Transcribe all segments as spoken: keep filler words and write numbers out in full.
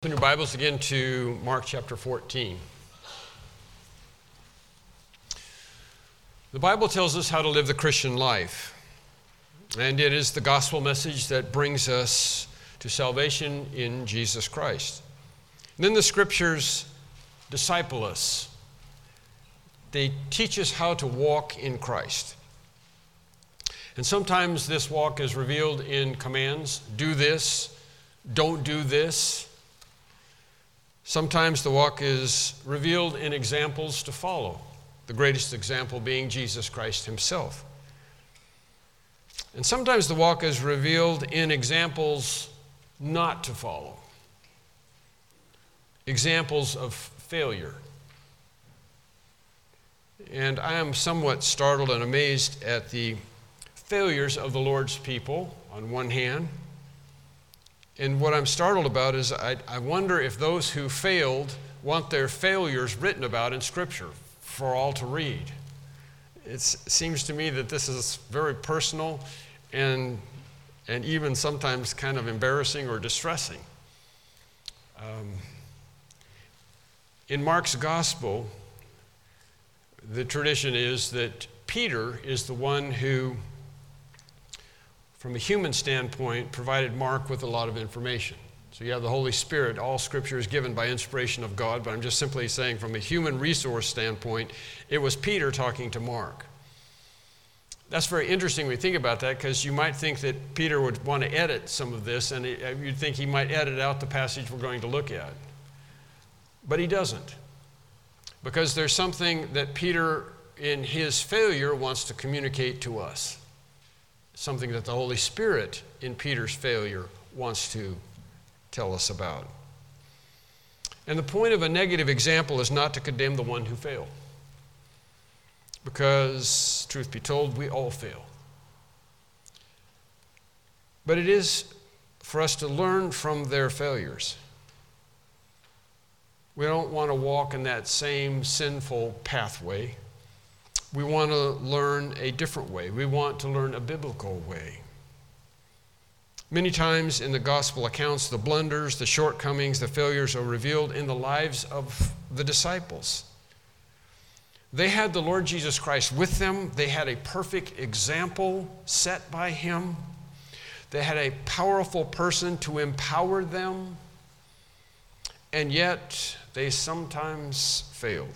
Open your Bibles again to Mark chapter fourteen. The Bible tells us how to live the Christian life, and it is the gospel message that brings us to salvation in Jesus Christ. And then the scriptures disciple us. They teach us how to walk in Christ. And sometimes this walk is revealed in commands: do this, don't do this. Sometimes the walk is revealed in examples to follow, the greatest example being Jesus Christ himself. And sometimes the walk is revealed in examples not to follow, examples of failure. And I am somewhat startled and amazed at the failures of the Lord's people on one hand. And what I'm startled about is I, I wonder if those who failed want their failures written about in Scripture for all to read. It's, it seems to me that this is very personal and, and even sometimes kind of embarrassing or distressing. Um, in Mark's Gospel, the tradition is that Peter is the one who, from a human standpoint, provided Mark with a lot of information. So you have the Holy Spirit. All Scripture is given by inspiration of God, but I'm just simply saying from a human resource standpoint, it was Peter talking to Mark. That's very interesting when you think about that, because you might think that Peter would want to edit some of this, and you'd think he might edit out the passage we're going to look at. But he doesn't, because there's something that Peter, in his failure, wants to communicate to us. Something that the Holy Spirit in Peter's failure wants to tell us about. And the point of a negative example is not to condemn the one who failed. Because, truth be told, we all fail. But it is for us to learn from their failures. We don't want to walk in that same sinful pathway. We want to learn a different way. We want to learn a biblical way. Many times in the gospel accounts, the blunders, the shortcomings, the failures are revealed in the lives of the disciples. They had the Lord Jesus Christ with them. They had a perfect example set by him. They had a powerful person to empower them. And yet, they sometimes failed.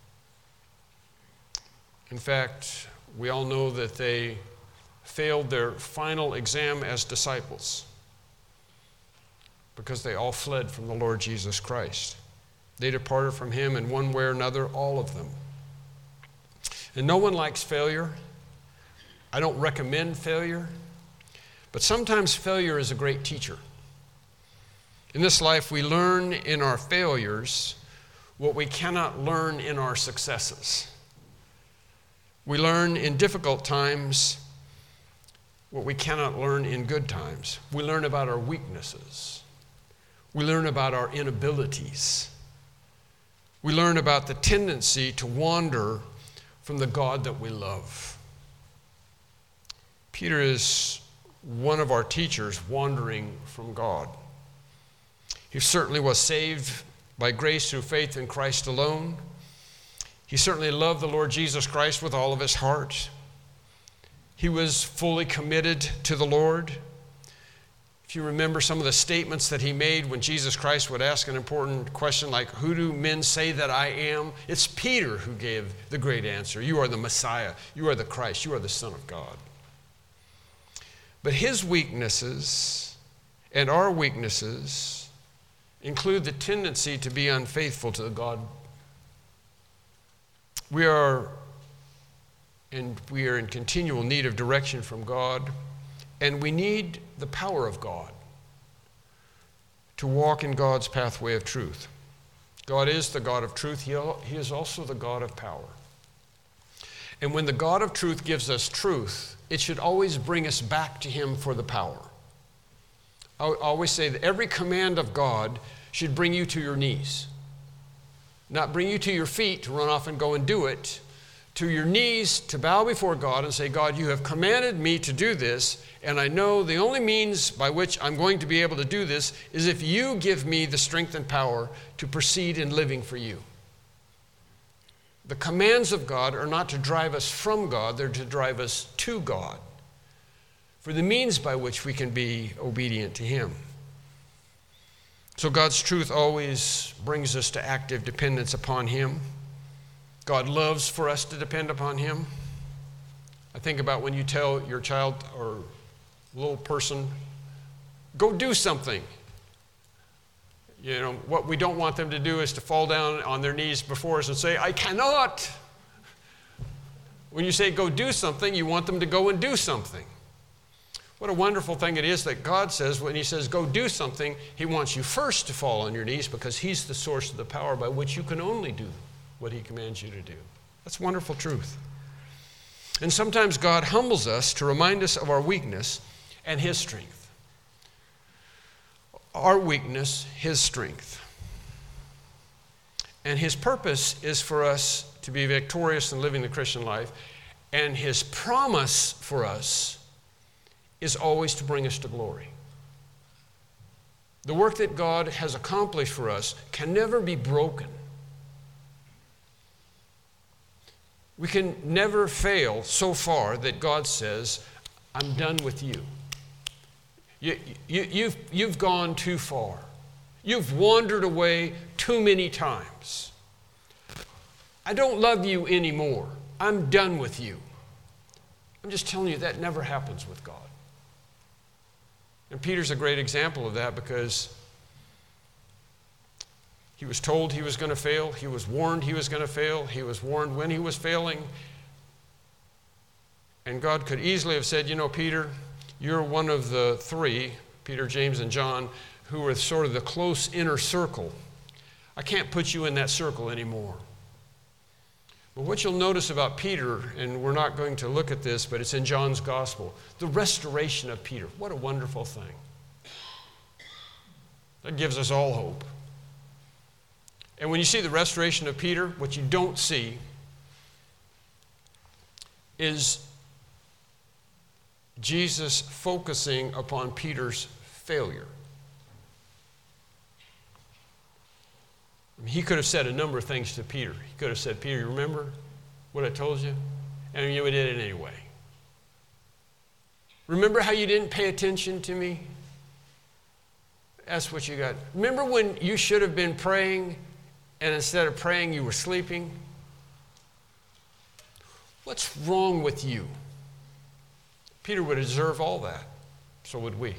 In fact, we all know that they failed their final exam as disciples because they all fled from the Lord Jesus Christ. They departed from him in one way or another, all of them. And no one likes failure. I don't recommend failure, but sometimes failure is a great teacher. In this life, we learn in our failures what we cannot learn in our successes. We learn in difficult times what we cannot learn in good times. We learn about our weaknesses. We learn about our inabilities. We learn about the tendency to wander from the God that we love. Peter is one of our teachers wandering from God. He certainly was saved by grace through faith in Christ alone. He certainly loved the Lord Jesus Christ with all of his heart. He was fully committed to the Lord. If you remember some of the statements that he made when Jesus Christ would ask an important question like, "Who do men say that I am?" It's Peter who gave the great answer. "You are the Messiah. You are the Christ. You are the Son of God." But his weaknesses and our weaknesses include the tendency to be unfaithful to the God. We are, and we are in continual need of direction from God, and we need the power of God to walk in God's pathway of truth. God is the God of truth. He, he is also the God of power. And when the God of truth gives us truth, it should always bring us back to him for the power. I always say that every command of God should bring you to your knees. Not bring you to your feet to run off and go and do it, to your knees to bow before God and say, God, you have commanded me to do this, and I know the only means by which I'm going to be able to do this is if you give me the strength and power to proceed in living for you. The commands of God are not to drive us from God, they're to drive us to God, for the means by which we can be obedient to Him. So God's truth always brings us to active dependence upon Him. God loves for us to depend upon Him. I think about when you tell your child or little person, go do something. You know, what we don't want them to do is to fall down on their knees before us and say, I cannot. When you say go do something, you want them to go and do something. What a wonderful thing it is that God says when He says go do something, He wants you first to fall on your knees because He's the source of the power by which you can only do what He commands you to do. That's wonderful truth. And sometimes God humbles us to remind us of our weakness and His strength. Our weakness, His strength. And His purpose is for us to be victorious in living the Christian life. And His promise for us is always to bring us to glory. The work that God has accomplished for us can never be broken. We can never fail so far that God says, I'm done with you. You, you, you've, you've gone too far. You've wandered away too many times. I don't love you anymore. I'm done with you. I'm just telling you that never happens with God. And Peter's a great example of that because he was told he was going to fail. He was warned he was going to fail. He was warned when he was failing. And God could easily have said, you know, Peter, you're one of the three, Peter, James, and John, who were sort of the close inner circle. I can't put you in that circle anymore. But what you'll notice about Peter, and we're not going to look at this, but it's in John's gospel, the restoration of Peter. What a wonderful thing. That gives us all hope. And when you see the restoration of Peter, what you don't see is Jesus focusing upon Peter's failure. I mean, he could have said a number of things to Peter. He could have said, Peter, you remember what I told you? And you did it anyway. Remember how you didn't pay attention to me? That's what you got. Remember when you should have been praying and instead of praying you were sleeping? What's wrong with you? Peter would deserve all that. So would we.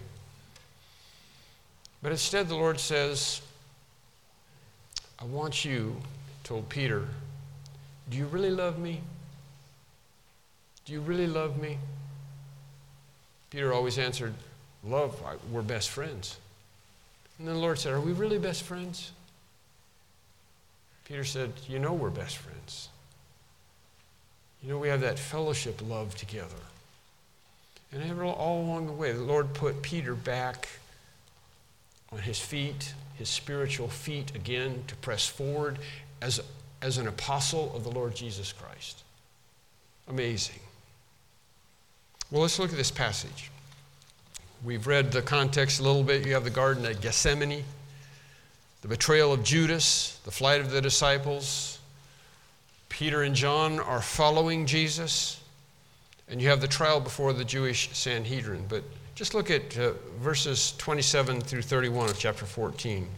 But instead the Lord says, I want you, told Peter, do you really love me? Do you really love me? Peter always answered, love, we're best friends. And then the Lord said, are we really best friends? Peter said, you know we're best friends. You know we have that fellowship love together. And all along the way, the Lord put Peter back on his feet, his spiritual feet again, to press forward as, as an apostle of the Lord Jesus Christ. Amazing. Well, let's look at this passage. We've read the context a little bit. You have the Garden of Gethsemane, the betrayal of Judas, the flight of the disciples. Peter and John are following Jesus. And you have the trial before the Jewish Sanhedrin. But just look at uh, verses twenty-seven through thirty-one of chapter fourteen.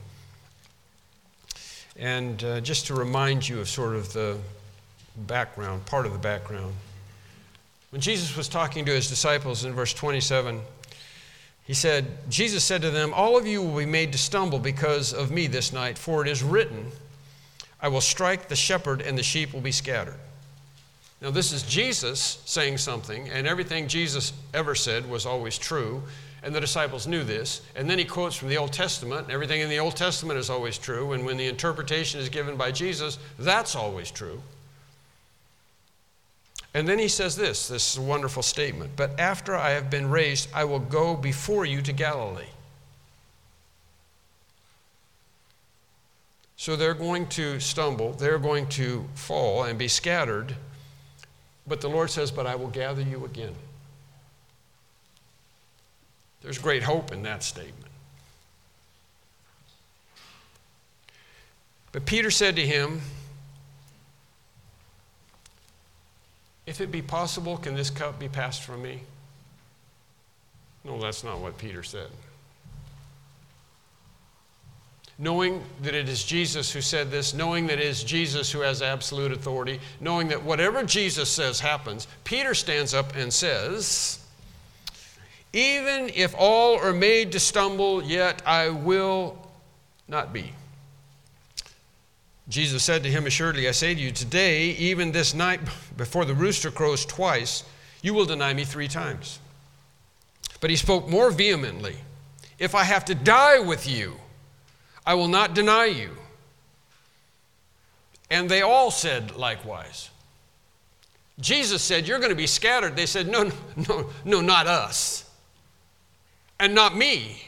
And uh, just to remind you of sort of the background, part of the background. When Jesus was talking to his disciples in verse twenty-seven, he said, Jesus said to them, all of you will be made to stumble because of me this night, for it is written, I will strike the shepherd and the sheep will be scattered. Now this is Jesus saying something, and everything Jesus ever said was always true, and the disciples knew this. And then he quotes from the Old Testament, and everything in the Old Testament is always true, and when the interpretation is given by Jesus, that's always true. And then he says this, this is a wonderful statement, but after I have been raised, I will go before you to Galilee. So they're going to stumble, they're going to fall and be scattered, But the Lord says, but I will gather you again. There's great hope in that statement. But Peter said to him, if it be possible, can this cup be passed from me? No, that's not what Peter said. Knowing that it is Jesus who said this, knowing that it is Jesus who has absolute authority, knowing that whatever Jesus says happens, Peter stands up and says, even if all are made to stumble, yet I will not be. Jesus said to him, assuredly, I say to you, today, even this night, before the rooster crows twice, you will deny me three times. But he spoke more vehemently, if I have to die with you, I will not deny you. And they all said likewise. Jesus said, you're going to be scattered. They said, no, no, no, not us. And not me.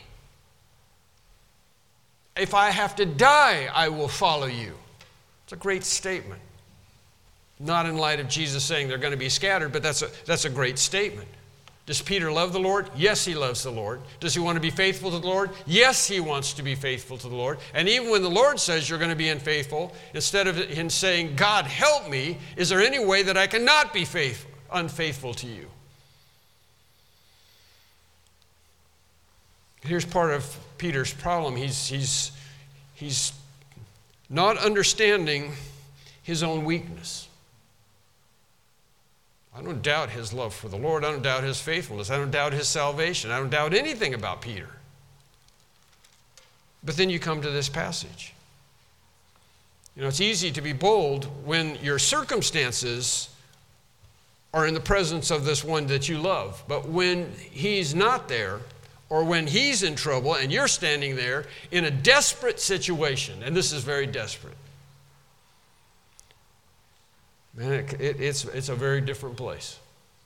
If I have to die, I will follow you. It's a great statement. Not in light of Jesus saying they're going to be scattered, but that's a, that's a great statement. Does Peter love the Lord? Yes, he loves the Lord. Does he want to be faithful to the Lord? Yes, he wants to be faithful to the Lord. And even when the Lord says you're going to be unfaithful, instead of him saying, God, help me, is there any way that I cannot be faithful, unfaithful to you? Here's part of Peter's problem. He's, he's, he's not understanding his own weakness. I don't doubt his love for the Lord. I don't doubt his faithfulness. I don't doubt his salvation. I don't doubt anything about Peter. But then you come to this passage. You know, it's easy to be bold when your circumstances are in the presence of this one that you love. But when he's not there, or when he's in trouble and you're standing there in a desperate situation, and this is very desperate, man, it, it, it's, it's a very different place.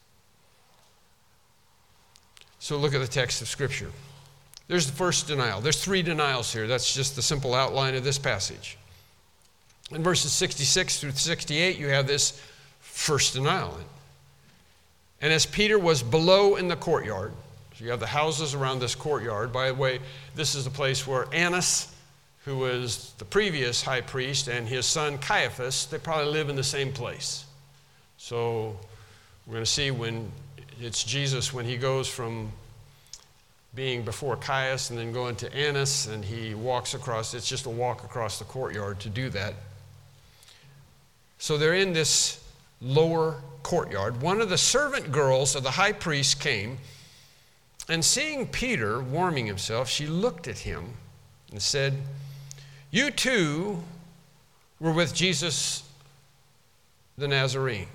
So look at the text of Scripture. There's the first denial. There's three denials here. That's just the simple outline of this passage. In verses sixty-six through sixty-eight, you have this first denial. And as Peter was below in the courtyard, so you have the houses around this courtyard. By the way, this is the place where Annas, who was the previous high priest, and his son Caiaphas, they probably live in the same place. So we're going to see when it's Jesus, when he goes from being before Caiaphas and then going to Annas, and he walks across, it's just a walk across the courtyard to do that. So they're in this lower courtyard. One of the servant girls of the high priest came, and seeing Peter warming himself, she looked at him and said, you too were with Jesus the Nazarene.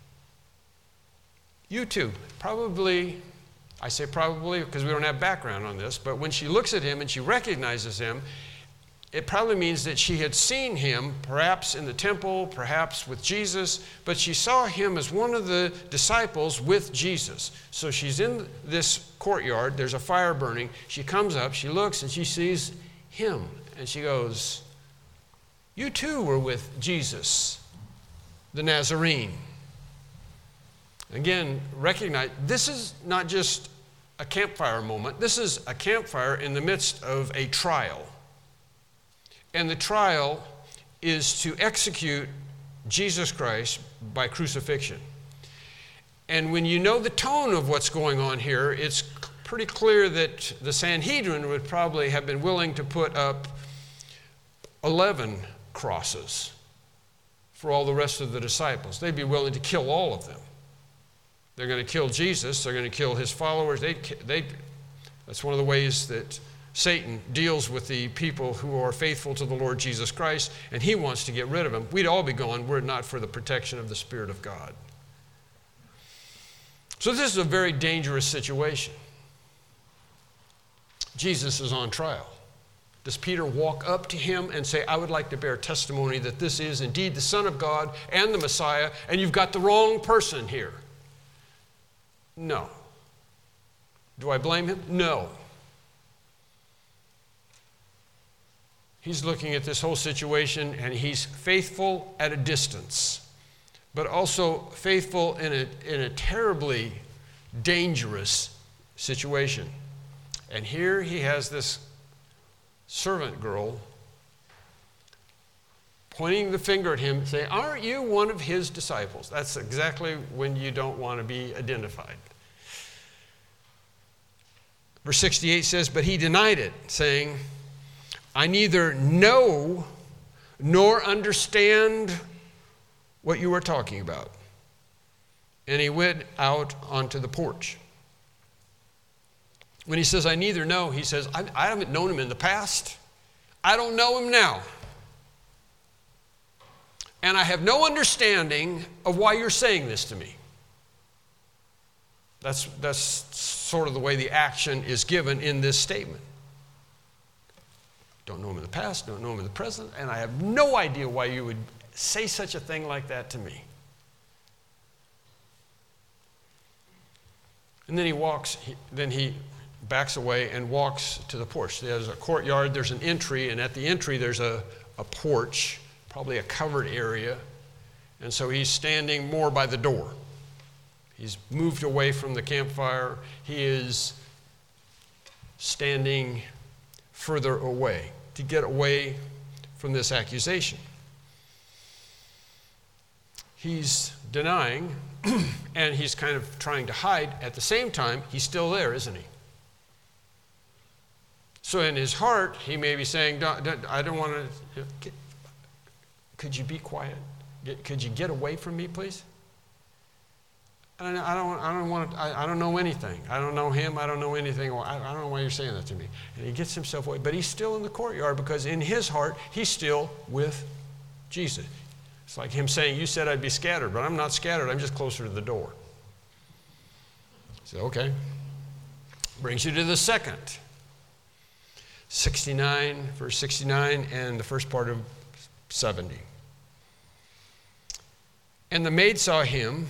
You too. Probably, I say probably because we don't have background on this, but when she looks at him and she recognizes him, it probably means that she had seen him, perhaps in the temple, perhaps with Jesus, but she saw him as one of the disciples with Jesus. So she's in this courtyard, there's a fire burning, she comes up, she looks, and she sees him, and she goes, you too were with Jesus, the Nazarene. Again, recognize, this is not just a campfire moment, this is a campfire in the midst of a trial. And the trial is to execute Jesus Christ by crucifixion. And when you know the tone of what's going on here, it's pretty clear that the Sanhedrin would probably have been willing to put up eleven crosses for all the rest of the disciples. They'd be willing to kill all of them. They're going to kill Jesus. They're going to kill his followers. They, they, that's one of the ways that Satan deals with the people who are faithful to the Lord Jesus Christ, and he wants to get rid of them. We'd all be gone were it not for the protection of the Spirit of God. So this is a very dangerous situation. Jesus is on trial. Does Peter walk up to him and say, I would like to bear testimony that this is indeed the Son of God and the Messiah, and you've got the wrong person here? No. Do I blame him? No. He's looking at this whole situation, and he's faithful at a distance. but also faithful in a, in a terribly dangerous situation. And here he has this servant girl pointing the finger at him, saying, aren't you one of his disciples? That's exactly when you don't want to be identified. Verse sixty-eight says, but he denied it, saying, I neither know nor understand what you are talking about. And he went out onto the porch. When he says, I neither know, he says, I, I haven't known him in the past. I don't know him now. And I have no understanding of why you're saying this to me. That's, that's sort of the way the action is given in this statement. Don't know him in the past, don't know him in the present, and I have no idea why you would say such a thing like that to me. And then he walks, he, then he backs away and walks to the porch. There's a courtyard, there's an entry, and at the entry there's a, a porch, probably a covered area. And so he's standing more by the door. He's moved away from the campfire. He is standing further away to get away from this accusation. He's denying, and he's kind of trying to hide. At the same time, he's still there, isn't he? So in his heart, he may be saying, don't, don't, I don't want to, could you be quiet? Could you get away from me, please? I don't, I don't, I don't want to, I, I don't know anything. I don't know him. I don't know anything. I, I don't know why you're saying that to me. And he gets himself away. But he's still in the courtyard because in his heart, he's still with Jesus. It's like him saying, you said I'd be scattered, but I'm not scattered. I'm just closer to the door. So, okay. Brings you to the second. sixty-nine, verse sixty-nine, and the first part of seventy. And the maid saw him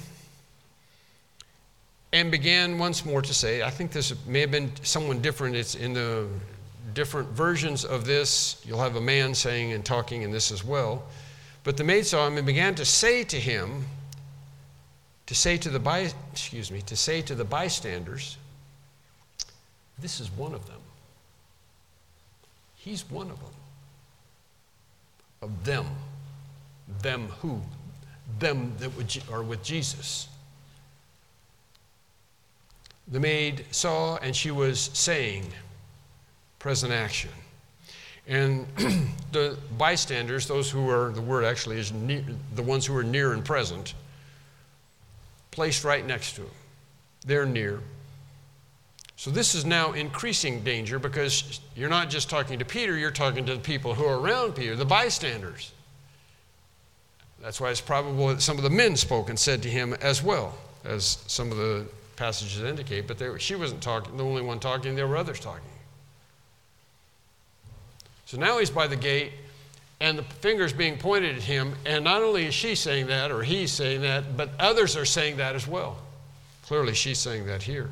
and began once more to say, I think this may have been someone different. It's in the different versions of this. You'll have a man saying and talking in this as well. But the maid saw him and began to say to him, to say to the by, excuse me, to say to the bystanders, this is one of them. He's one of them. Of them. Them who? Them that are with Jesus. The maid saw, and she was saying, present action. And the bystanders, those who are, the word actually is near, the ones who are near and present, placed right next to him. They're near. So this is now increasing danger because you're not just talking to Peter, you're talking to the people who are around Peter, the bystanders. That's why it's probable that some of the men spoke and said to him as well, as some of the passages indicate, but they, she wasn't talking, the only one talking, there were others talking. So now he's by the gate, and the finger's being pointed at him, and not only is she saying that, or he's saying that, but others are saying that as well. Clearly she's saying that here.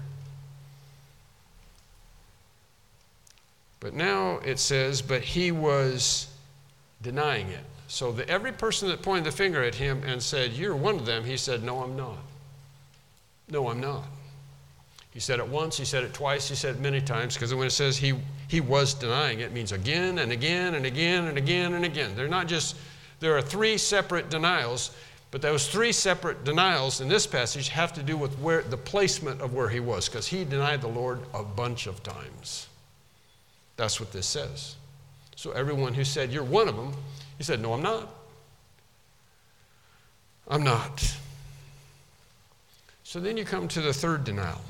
But now it says, but he was denying it. So the, every person that pointed the finger at him and said, you're one of them, he said, no, I'm not. No, I'm not. He said it once, he said it twice, he said it many times, because when it says he, he was denying, it means again and again and again and again and again. They're not just, there are three separate denials, but those three separate denials in this passage have to do with where the placement of where he was, because he denied the Lord a bunch of times. That's what this says. So everyone who said, you're one of them, he said, no, I'm not. I'm not. So then you come to the third denial.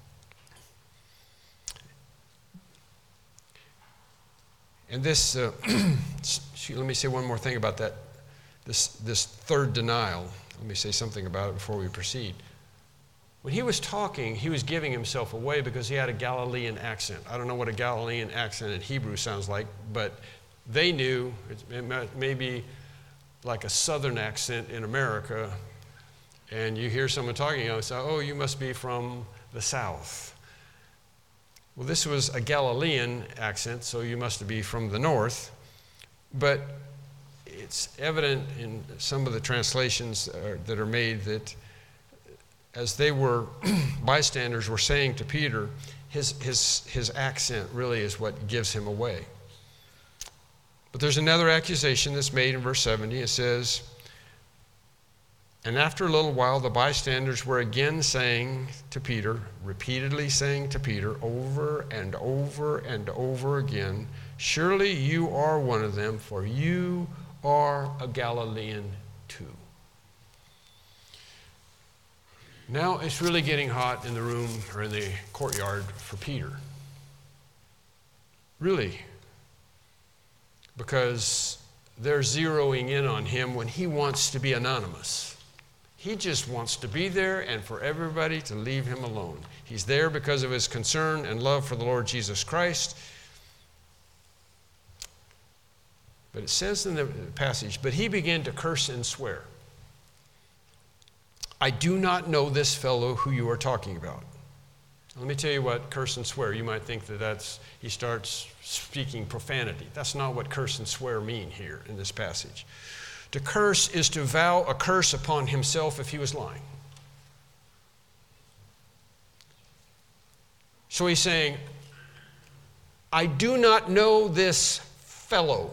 And this, uh, let me say one more thing about that. This, this third denial. Let me say something about it before we proceed. When he was talking, he was giving himself away because he had a Galilean accent. I don't know what a Galilean accent in Hebrew sounds like, but they knew it may be like a southern accent in America, and you hear someone talking, you say, oh, you must be from the south. Well, this was a Galilean accent, so you must be from the north. But it's evident in some of the translations uh, that are made that as they were, bystanders were saying to Peter, his, his, his accent really is what gives him away. But there's another accusation that's made in verse seventy. It says, and after a little while, the bystanders were again saying to Peter, repeatedly saying to Peter, over and over and over again, surely you are one of them, for you are a Galilean too. Now it's really getting hot in the room or in the courtyard for Peter. Really. Because they're zeroing in on him when he wants to be anonymous. He just wants to be there and for everybody to leave him alone. He's there because of his concern and love for the Lord Jesus Christ. But it says in the passage, but he began to curse and swear. I do not know this fellow who you are talking about. Let me tell you what curse and swear. You might think that that's, he starts speaking profanity. That's not what curse and swear mean here in this passage. To curse is to vow a curse upon himself if he was lying. So he's saying, I do not know this fellow.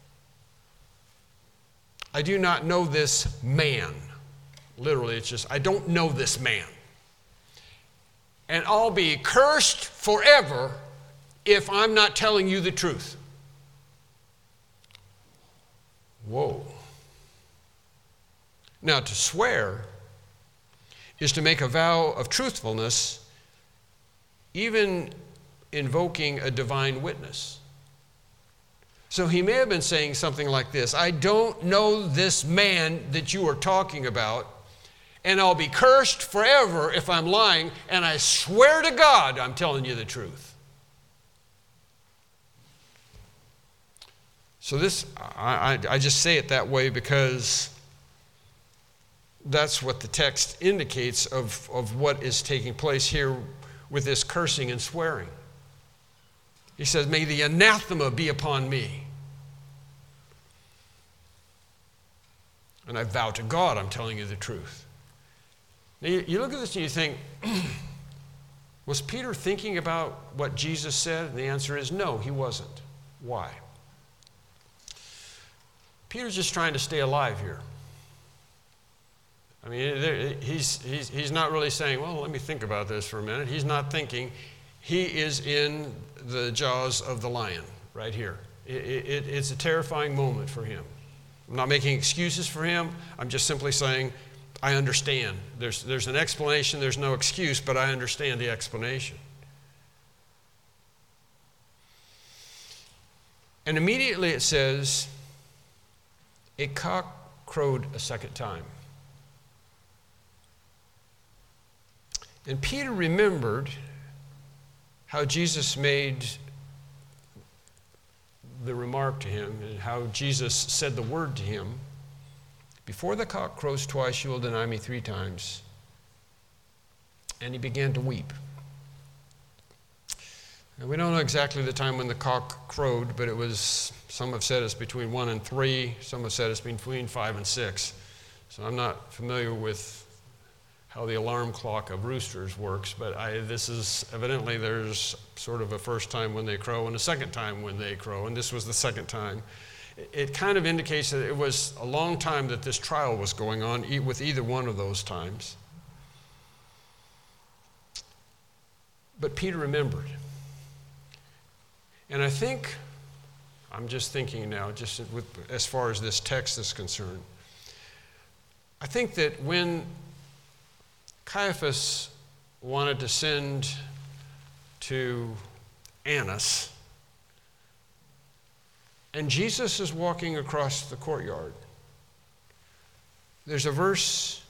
I do not know this man. Literally, it's just, I don't know this man. And I'll be cursed forever if I'm not telling you the truth. Whoa. Now, to swear is to make a vow of truthfulness, even invoking a divine witness. So he may have been saying something like this, I don't know this man that you are talking about, and I'll be cursed forever if I'm lying, and I swear to God I'm telling you the truth. So this, I, I, I just say it that way because that's what the text indicates of, of what is taking place here with this cursing and swearing. He says, may the anathema be upon me. And I vow to God I'm telling you the truth. Now you, you look at this and you think, was Peter thinking about what Jesus said? And the answer is no, he wasn't. Why? Peter's just trying to stay alive here. I mean, he's, he's, he's not really saying, well, let me think about this for a minute. He's not thinking. He is in the jaws of the lion right here. It, it, it's a terrifying moment for him. I'm not making excuses for him. I'm just simply saying, I understand. There's, there's an explanation. There's no excuse, but I understand the explanation. And immediately it says, a cock crowed a second time. And Peter remembered how Jesus made the remark to him and how Jesus said the word to him, before the cock crows twice, you will deny me three times. And he began to weep. And we don't know exactly the time when the cock crowed, but it was, some have said it's between one and three, some have said it's between five and six. So I'm not familiar with how the alarm clock of roosters works, but I, this is evidently there's sort of a first time when they crow and a second time when they crow, and this was the second time. It, it kind of indicates that it was a long time that this trial was going on with either one of those times. But Peter remembered. And I think, I'm just thinking now, just with, as far as this text is concerned, I think that when Caiaphas wanted to send to Annas, and Jesus is walking across the courtyard. There's a verse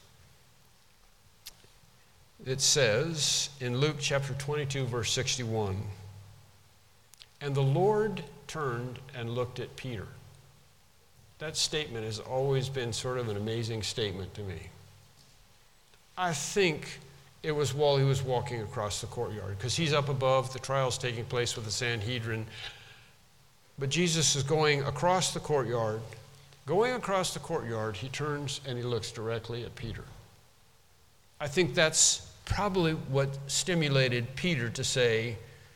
that says in Luke chapter twenty-two, verse sixty-one, and the Lord turned and looked at Peter. That statement has always been sort of an amazing statement to me. I think it was while he was walking across the courtyard, because he's up above, the trial's taking place with the Sanhedrin. But Jesus is going across the courtyard, Going across the courtyard, he turns and he looks directly at Peter. I think that's probably what stimulated Peter to say,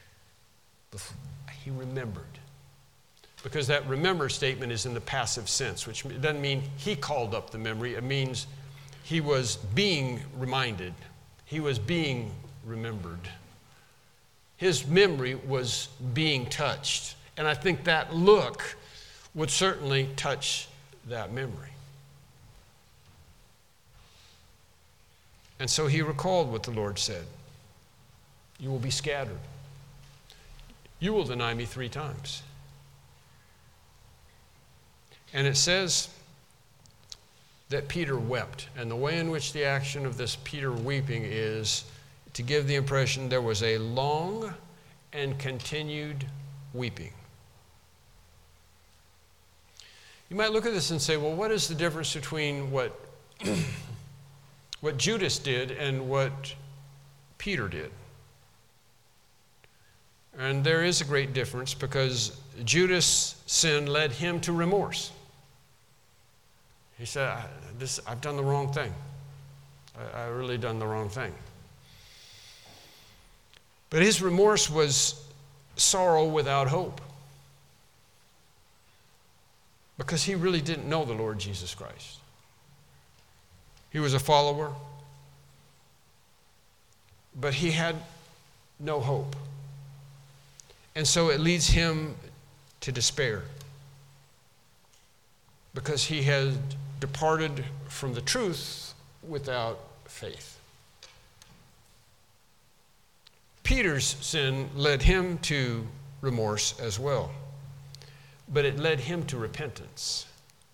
he remembered. Because that remember statement is in the passive sense, which doesn't mean he called up the memory. It means he was being reminded. He was being remembered. His memory was being touched. And I think that look would certainly touch that memory. And so he recalled what the Lord said. You will be scattered. You will deny me three times. And it says that Peter wept. And the way in which the action of this Peter weeping is to give the impression there was a long and continued weeping. You might look at this and say, well, what is the difference between what, what Judas did and what Peter did? And there is a great difference, because Judas' sin led him to remorse. He said, this, I've done the wrong thing. I, I really done the wrong thing. But his remorse was sorrow without hope, because he really didn't know the Lord Jesus Christ. He was a follower, but he had no hope. And so it leads him to despair, because he had departed from the truth without faith. Peter's sin led him to remorse as well, but it led him to repentance.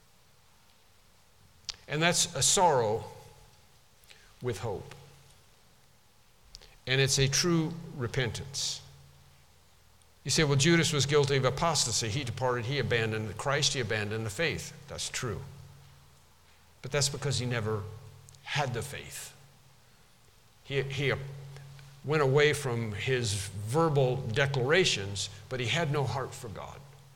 And that's a sorrow with hope. And it's a true repentance. You say, well, Judas was guilty of apostasy. He departed, he abandoned Christ, he abandoned the faith. That's true. But that's because he never had the faith. He, he went away from his verbal declarations, but he had no heart for God.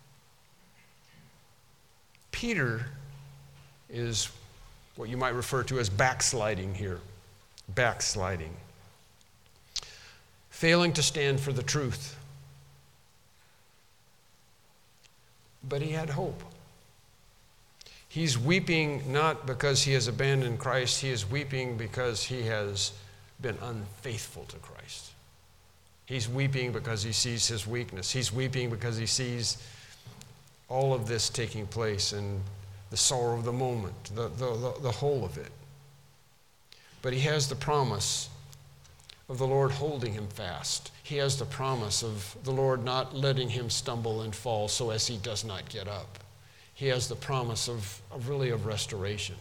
Peter is what you might refer to as backsliding here. Backsliding. Failing to stand for the truth. But he had hope. He's weeping not because he has abandoned Christ. He is weeping because he has been unfaithful to Christ. He's weeping because he sees his weakness. He's weeping because he sees all of this taking place and the sorrow of the moment, the, the, the, the whole of it. But he has the promise of the Lord holding him fast. He has the promise of the Lord not letting him stumble and fall so as he does not get up. He has the promise of, of really of restoration.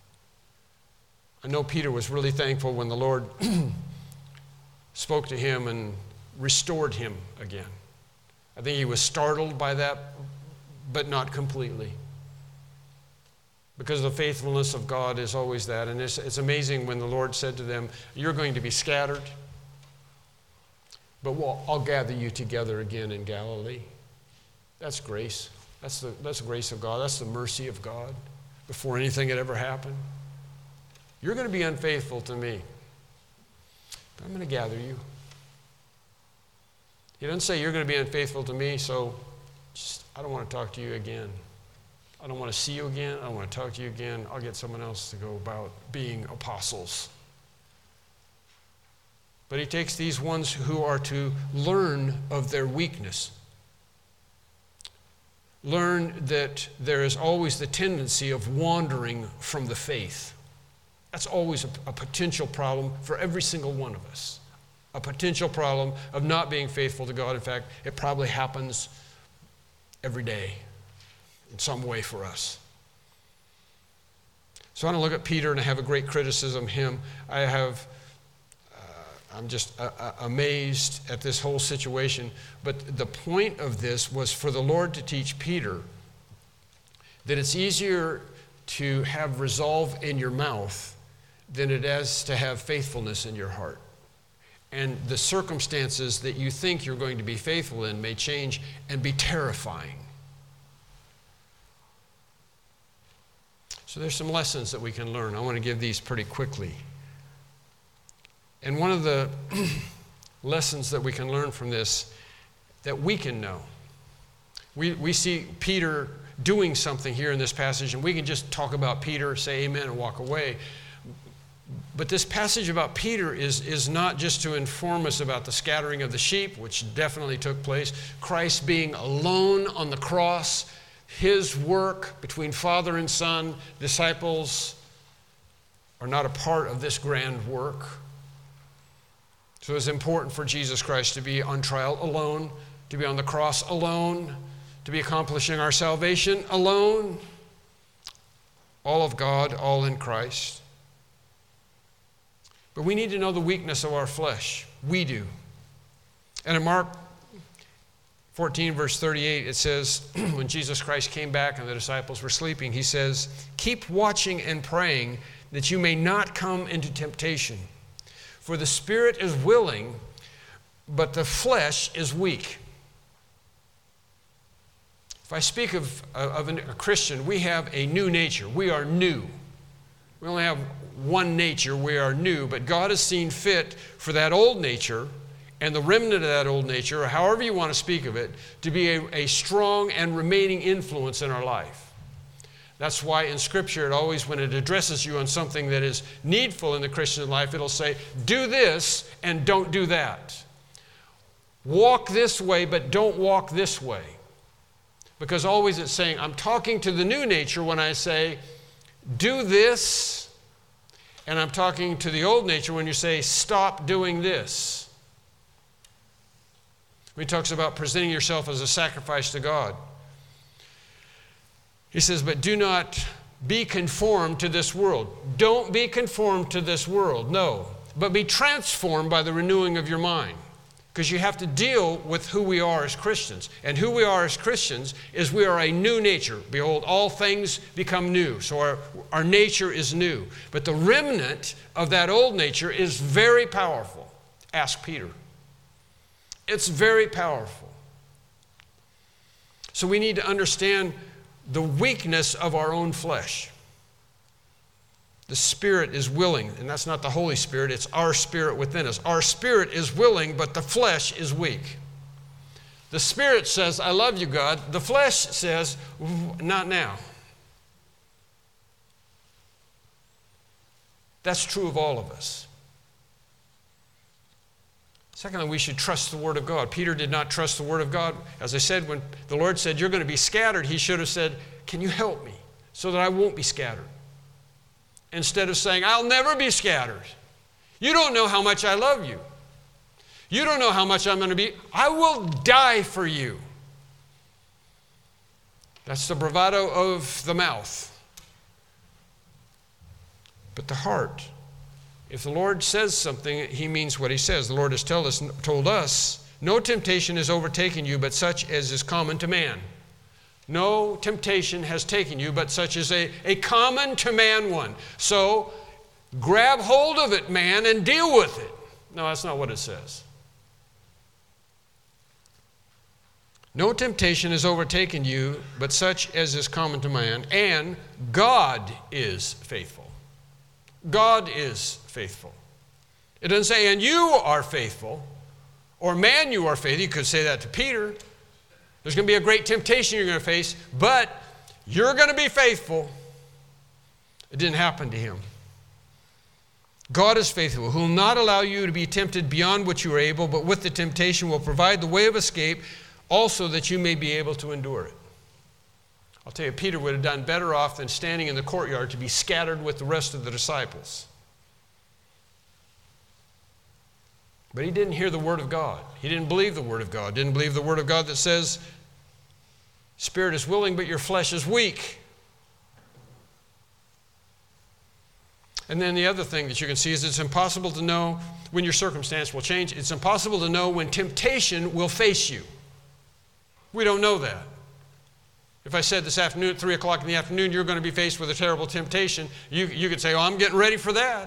I know Peter was really thankful when the Lord spoke to him and restored him again. I think he was startled by that, but not completely. Because the faithfulness of God is always that. And it's, it's amazing when the Lord said to them, you're going to be scattered, but we'll, I'll gather you together again in Galilee. That's grace. That's the, that's the grace of God. That's the mercy of God before anything had ever happened. You're going to be unfaithful to me, but I'm going to gather you. He doesn't say you're going to be unfaithful to me, so just, I don't want to talk to you again. I don't want to see you again. I don't want to talk to you again. I'll get someone else to go about being apostles. But he takes these ones who are to learn of their weakness. Learn that there is always the tendency of wandering from the faith. That's always a, a potential problem for every single one of us. A potential problem of not being faithful to God. In fact, it probably happens every day in some way for us. So I don't look at Peter and I have a great criticism of him. I have, uh, I'm just uh, uh, amazed at this whole situation. But the point of this was for the Lord to teach Peter that it's easier to have resolve in your mouth than it is to have faithfulness in your heart. And the circumstances that you think you're going to be faithful in may change and be terrifying. So there's some lessons that we can learn. I want to give these pretty quickly. And one of the lessons that we can learn from this, that we can know. We, we see Peter doing something here in this passage, and we can just talk about Peter, say amen, and walk away. But this passage about Peter is, is not just to inform us about the scattering of the sheep, which definitely took place, Christ being alone on the cross, his work between Father and Son. Disciples are not a part of this grand work. So it's important for Jesus Christ to be on trial alone, to be on the cross alone, to be accomplishing our salvation alone. All of God, all in Christ. But we need to know the weakness of our flesh. We do. And in Mark fourteen, verse thirty-eight, it says, when Jesus Christ came back and the disciples were sleeping, he says, keep watching and praying that you may not come into temptation. For the spirit is willing, but the flesh is weak. If I speak of, of a Christian, we have a new nature. We are new. We only have one nature. We are new, but God has seen fit for that old nature and the remnant of that old nature, or however you want to speak of it, to be a, a strong and remaining influence in our life. That's why in Scripture, it always, when it addresses you on something that is needful in the Christian life, it'll say, do this and don't do that. Walk this way, but don't walk this way. Because always it's saying, I'm talking to the new nature when I say, do this, and I'm talking to the old nature when you say, stop doing this. He talks about presenting yourself as a sacrifice to God. He says, but do not be conformed to this world. Don't be conformed to this world, no. But be transformed by the renewing of your mind. Because you have to deal with who we are as Christians. And who we are as Christians is we are a new nature. Behold, all things become new. So our, our nature is new. But the remnant of that old nature is very powerful. Ask Peter. It's very powerful. So we need to understand the weakness of our own flesh. The Spirit is willing, and that's not the Holy Spirit, it's our spirit within us. Our spirit is willing, but the flesh is weak. The Spirit says, I love you, God. The flesh says, not now. That's true of all of us. Secondly, we should trust the Word of God. Peter did not trust the Word of God. As I said, when the Lord said, you're going to be scattered, he should have said, can you help me so that I won't be scattered? Instead of saying, I'll never be scattered. You don't know how much I love you. You don't know how much I'm going to be. I will die for you. That's the bravado of the mouth. But the heart, if the Lord says something, he means what he says. The Lord has told us, told us, no temptation has overtaken you, but such as is common to man. No temptation has taken you, but such as a, a common to man one. So grab hold of it, man, and deal with it. No, that's not what it says. No temptation has overtaken you, but such as is common to man, and God is faithful. God is faithful. It doesn't say, and you are faithful, or man, you are faithful. You could say that to Peter. There's going to be a great temptation you're going to face, but you're going to be faithful. It didn't happen to him. God is faithful, who will not allow you to be tempted beyond what you are able, but with the temptation will provide the way of escape, also that you may be able to endure it. I'll tell you, Peter would have done better off than standing in the courtyard to be scattered with the rest of the disciples. But he didn't hear the Word of God. He didn't believe the Word of God. Didn't believe the Word of God that says, spirit is willing, but your flesh is weak. And then the other thing that you can see is it's impossible to know when your circumstance will change. It's impossible to know when temptation will face you. We don't know that. If I said this afternoon at three o'clock in the afternoon, you're going to be faced with a terrible temptation, you, you could say, oh, I'm getting ready for that.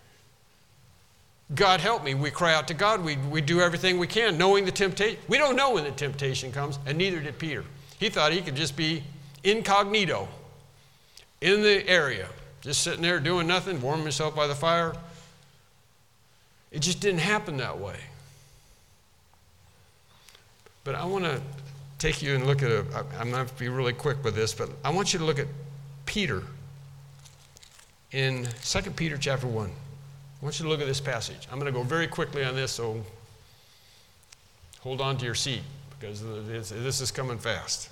God help me. We cry out to God. We, we do everything we can, knowing the temptation. We don't know when the temptation comes, and neither did Peter. He thought he could just be incognito in the area, just sitting there doing nothing, warming himself by the fire. It just didn't happen that way. But I want to take you and look at a, I'm going to be really quick with this, but I want you to look at Peter in Second Peter chapter one. I want you to look at this passage. I'm going to go very quickly on this, so hold on to your seat, because this is coming fast.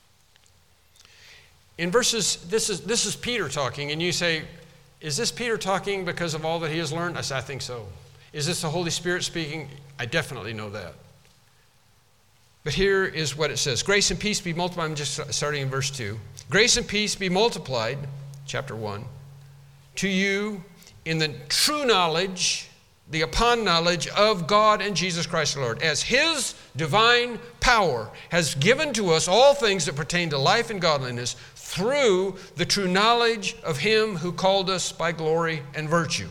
In verses, this is, this is Peter talking, and you say, is this Peter talking because of all that he has learned? I say, I think so. Is this the Holy Spirit speaking? I definitely know that. But here is what it says. Grace and peace be multiplied. I'm just starting in verse two. Grace and peace be multiplied, chapter one, to you in the true knowledge, the upon knowledge of God and Jesus Christ the Lord, as his divine power has given to us all things that pertain to life and godliness through the true knowledge of him who called us by glory and virtue,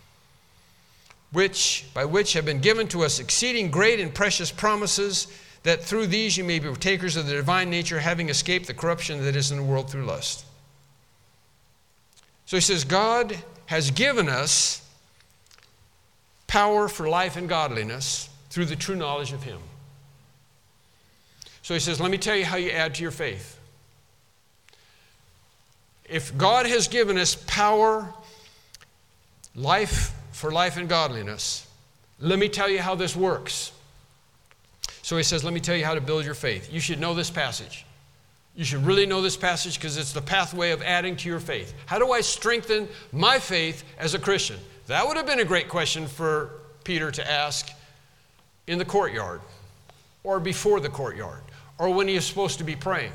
which by which have been given to us exceeding great and precious promises, that through these you may be partakers of the divine nature, having escaped the corruption that is in the world through lust. So he says, God has given us power for life and godliness through the true knowledge of him. So he says, let me tell you how you add to your faith. If God has given us power, life for life and godliness, let me tell you how this works. So he says, let me tell you how to build your faith. You should know this passage. You should really know this passage because it's the pathway of adding to your faith. How do I strengthen my faith as a Christian? That would have been a great question for Peter to ask in the courtyard or before the courtyard or when he is supposed to be praying.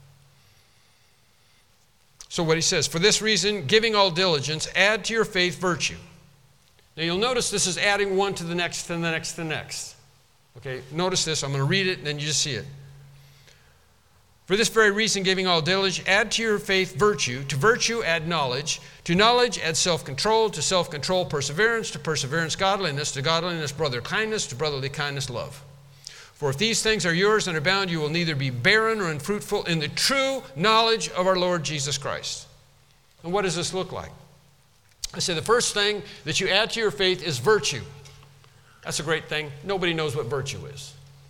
So what he says, for this reason, giving all diligence, add to your faith virtue. Now you'll notice this is adding one to the next, to the next, to the next. Okay, notice this. I'm going to read it and then you just see it. For this very reason, giving all diligence, add to your faith virtue. To virtue, add knowledge. To knowledge, add self-control. To self-control, perseverance. To perseverance, godliness. To godliness, brotherly kindness. To brotherly kindness, love. For if these things are yours and are bound, you will neither be barren or unfruitful in the true knowledge of our Lord Jesus Christ. And what does this look like? I say the first thing that you add to your faith is virtue. That's a great thing. Nobody knows what virtue is.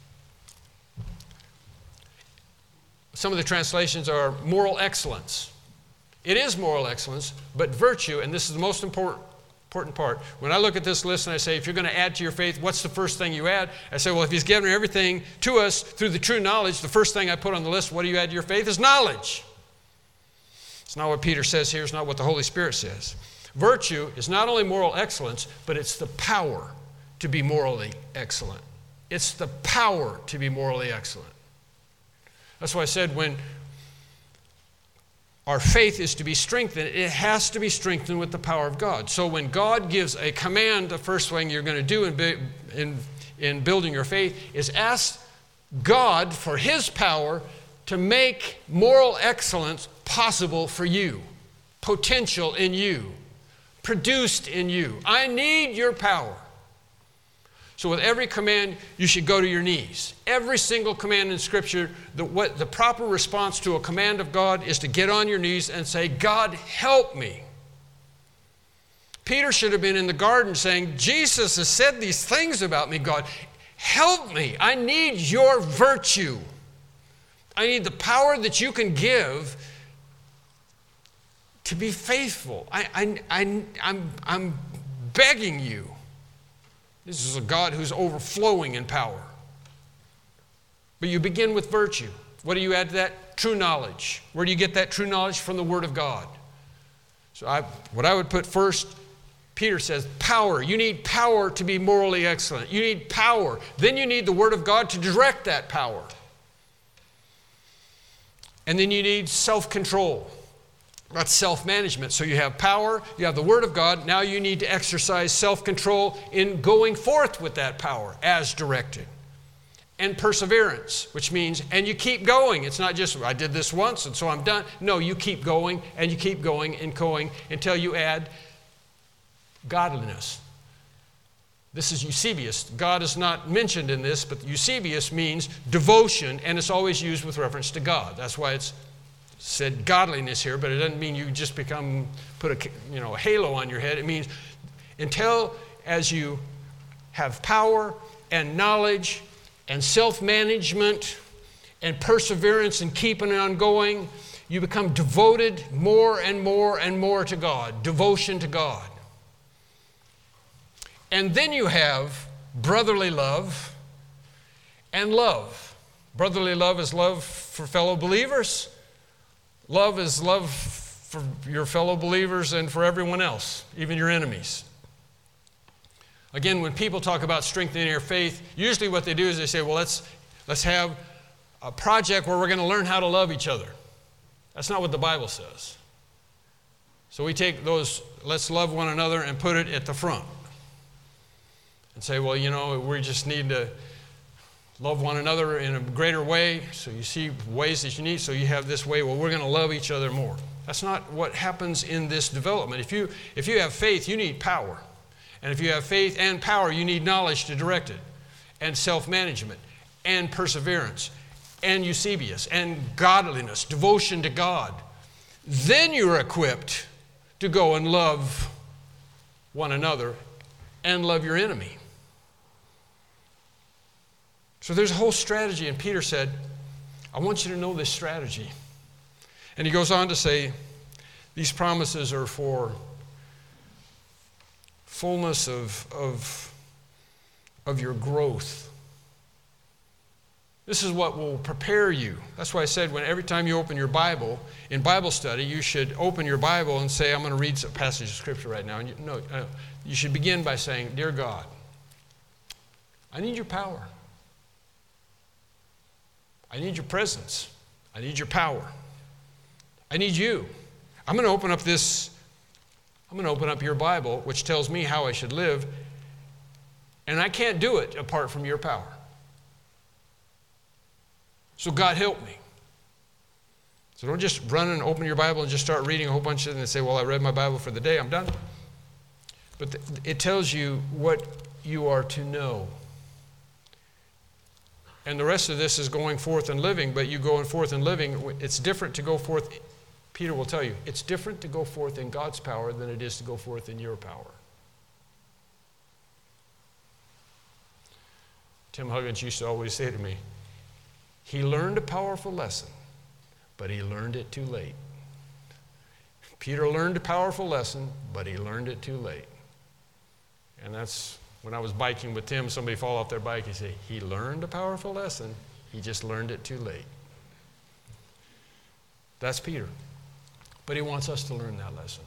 Some of the translations are moral excellence. It is moral excellence, but virtue, and this is the most important, important part. When I look at this list and I say, if you're going to add to your faith, what's the first thing you add? I say, well, if he's given everything to us through the true knowledge, the first thing I put on the list, what do you add to your faith, is knowledge. It's not what Peter says here. It's not what the Holy Spirit says. Virtue is not only moral excellence, but it's the power to be morally excellent. It's the power to be morally excellent. That's why I said when our faith is to be strengthened, it has to be strengthened with the power of God. So when God gives a command, the first thing you're going to do in, in, in building your faith is ask God for his power to make moral excellence possible for you, potential in you, produced in you. I need your power. So with every command, you should go to your knees. Every single command in Scripture, the, what, the proper response to a command of God is to get on your knees and say, God, help me. Peter should have been in the garden saying, Jesus has said these things about me, God. Help me. I need your virtue. I need the power that you can give to be faithful. I, I, I, I'm, I'm begging you. This is a God who's overflowing in power. But you begin with virtue. What do you add to that? True knowledge. Where do you get that true knowledge? From the Word of God. So I, what I would put first, Peter says, power. You need power to be morally excellent. You need power. Then you need the Word of God to direct that power. And then you need self-control. That's self-management. So you have power, you have the Word of God. Now you need to exercise self-control in going forth with that power as directed. And perseverance, which means, and you keep going. It's not just, I did this once and so I'm done. No, you keep going and you keep going and going until you add godliness. This is Eusebius. God is not mentioned in this, but Eusebius means devotion, and it's always used with reference to God. That's why it's said godliness here, but it doesn't mean you just become, put a, you know, a halo on your head. It means until as you have power and knowledge and self-management and perseverance and keeping on going, you become devoted more and more and more to God, devotion to God. And then you have brotherly love and love. Brotherly love is love for fellow believers. Love is love for your fellow believers and for everyone else, even your enemies. Again, when people talk about strengthening your faith, usually what they do is they say, well, let's, let's have a project where we're going to learn how to love each other. That's not what the Bible says. So we take those, let's love one another, and put it at the front. And say, well, you know, we just need to love one another in a greater way. So you see ways that you need, so you have this way, well, we're going to love each other more. That's not what happens in this development. If you, if you have faith, you need power. And if you have faith and power, you need knowledge to direct it, and self-management, and perseverance, and Eusebius, and godliness, devotion to God. Then you're equipped to go and love one another and love your enemy. So there's a whole strategy, and Peter said, I want you to know this strategy. And he goes on to say, these promises are for fullness of, of, of your growth. This is what will prepare you. That's why I said when every time you open your Bible, in Bible study, you should open your Bible and say, I'm going to read a passage of Scripture right now. And you, no, uh, you should begin by saying, Dear God, I need your power. I need your presence. I need your power. I need you. I'm going to open up this, I'm going to open up your Bible, which tells me how I should live, and I can't do it apart from your power. So God help me. So don't just run and open your Bible and just start reading a whole bunch of it and say, well, I read my Bible for the day, I'm done. But th- it tells you what you are to know. And the rest of this is going forth and living, but you going forth and living, it's different to go forth, Peter will tell you, it's different to go forth in God's power than it is to go forth in your power. Tim Huggins used to always say to me, he learned a powerful lesson, but he learned it too late. Peter learned a powerful lesson, but he learned it too late. And that's when I was biking with Tim, somebody fall off their bike, he'd say, he learned a powerful lesson, he just learned it too late. That's Peter. But he wants us to learn that lesson.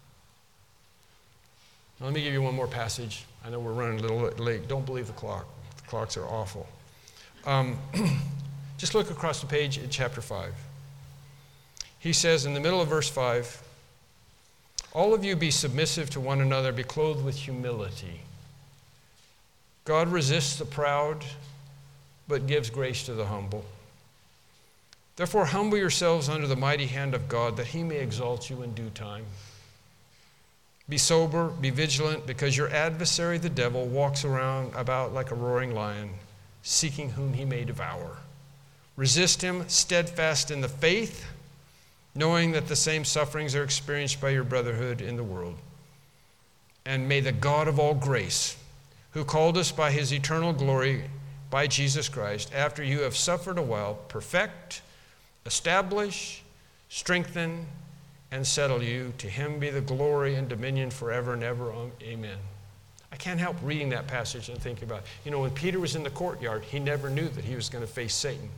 Now, let me give you one more passage. I know we're running a little late. Don't believe the clock. The clocks are awful. Um, just look across the page at chapter five. He says in the middle of verse five, all of you be submissive to one another, be clothed with humility. God resists the proud, but gives grace to the humble. Therefore, humble yourselves under the mighty hand of God, that he may exalt you in due time. Be sober, be vigilant, because your adversary, the devil, walks around about like a roaring lion, seeking whom he may devour. Resist him, steadfast in the faith, knowing that the same sufferings are experienced by your brotherhood in the world. And may the God of all grace, who called us by his eternal glory by Jesus Christ, after you have suffered a while, perfect, establish, strengthen, and settle you. To him be the glory and dominion forever and ever. Amen. I can't help reading that passage and thinking about it. You know, when Peter was in the courtyard, he never knew that he was going to face Satan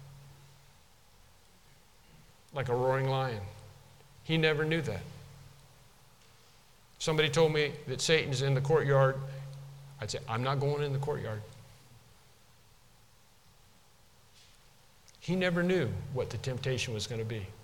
like a roaring lion. He never knew that. Somebody told me that Satan's in the courtyard. I'd say, I'm not going in the courtyard. He never knew what the temptation was going to be.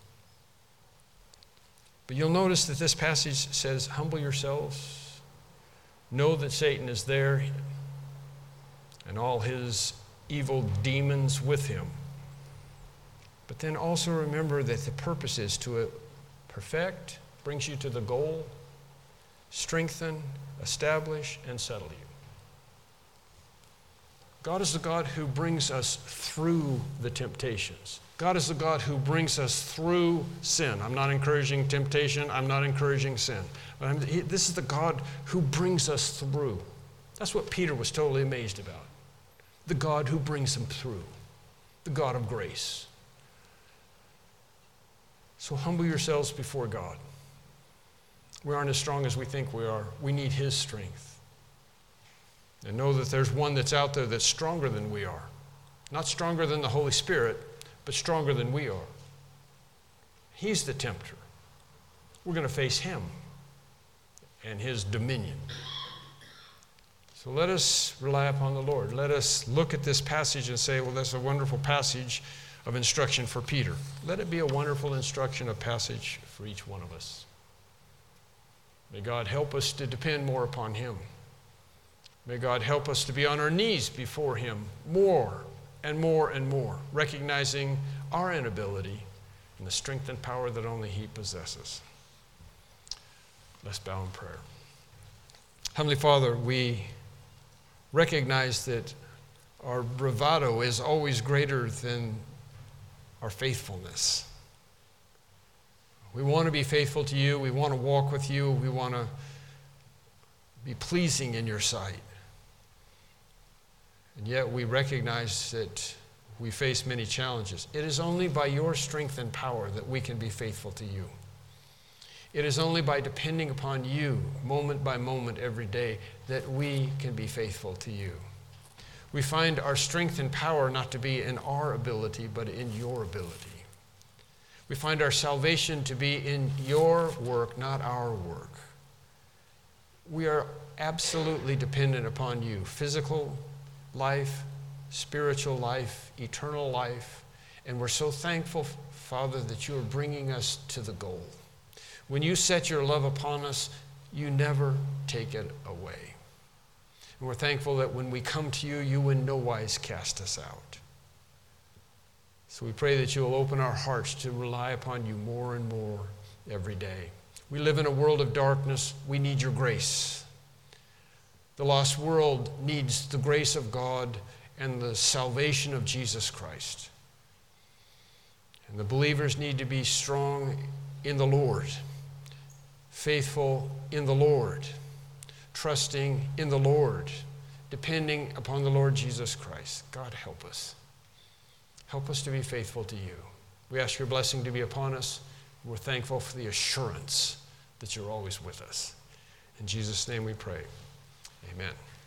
But you'll notice that this passage says, humble yourselves. Know that Satan is there and all his evil demons with him. But then also remember that the purpose is to perfect, brings you to the goal, strengthen, establish, and settle you. God is the God who brings us through the temptations. God is the God who brings us through sin. I'm not encouraging temptation. I'm not encouraging sin. But I'm, he, this is the God who brings us through. That's what Peter was totally amazed about. The God who brings him through. The God of grace. So humble yourselves before God. We aren't as strong as we think we are. We need his strength. And know that there's one that's out there that's stronger than we are. Not stronger than the Holy Spirit, but stronger than we are. He's the tempter. We're going to face him and his dominion. So let us rely upon the Lord. Let us look at this passage and say, well, that's a wonderful passage of instruction for Peter. Let it be a wonderful instruction of passage for each one of us. May God help us to depend more upon him. May God help us to be on our knees before him more and more and more, recognizing our inability and the strength and power that only he possesses. Let's bow in prayer. Heavenly Father, we recognize that our bravado is always greater than our faithfulness. We want to be faithful to you. We want to walk with you. We want to be pleasing in your sight. And yet we recognize that we face many challenges. It is only by your strength and power that we can be faithful to you. It is only by depending upon you moment by moment every day that we can be faithful to you. We find our strength and power not to be in our ability, but in your ability. We find our salvation to be in your work, not our work. We are absolutely dependent upon you. Physical life, spiritual life, eternal life. And we're so thankful, Father, that you are bringing us to the goal. When you set your love upon us, you never take it away. And we're thankful that when we come to you, you in no wise cast us out. So we pray that you will open our hearts to rely upon you more and more every day. We live in a world of darkness. We need your grace. The lost world needs the grace of God and the salvation of Jesus Christ. And the believers need to be strong in the Lord, faithful in the Lord, trusting in the Lord, depending upon the Lord Jesus Christ. God, help us. Help us to be faithful to you. We ask your blessing to be upon us. We're thankful for the assurance that you're always with us. In Jesus' name we pray. Amen.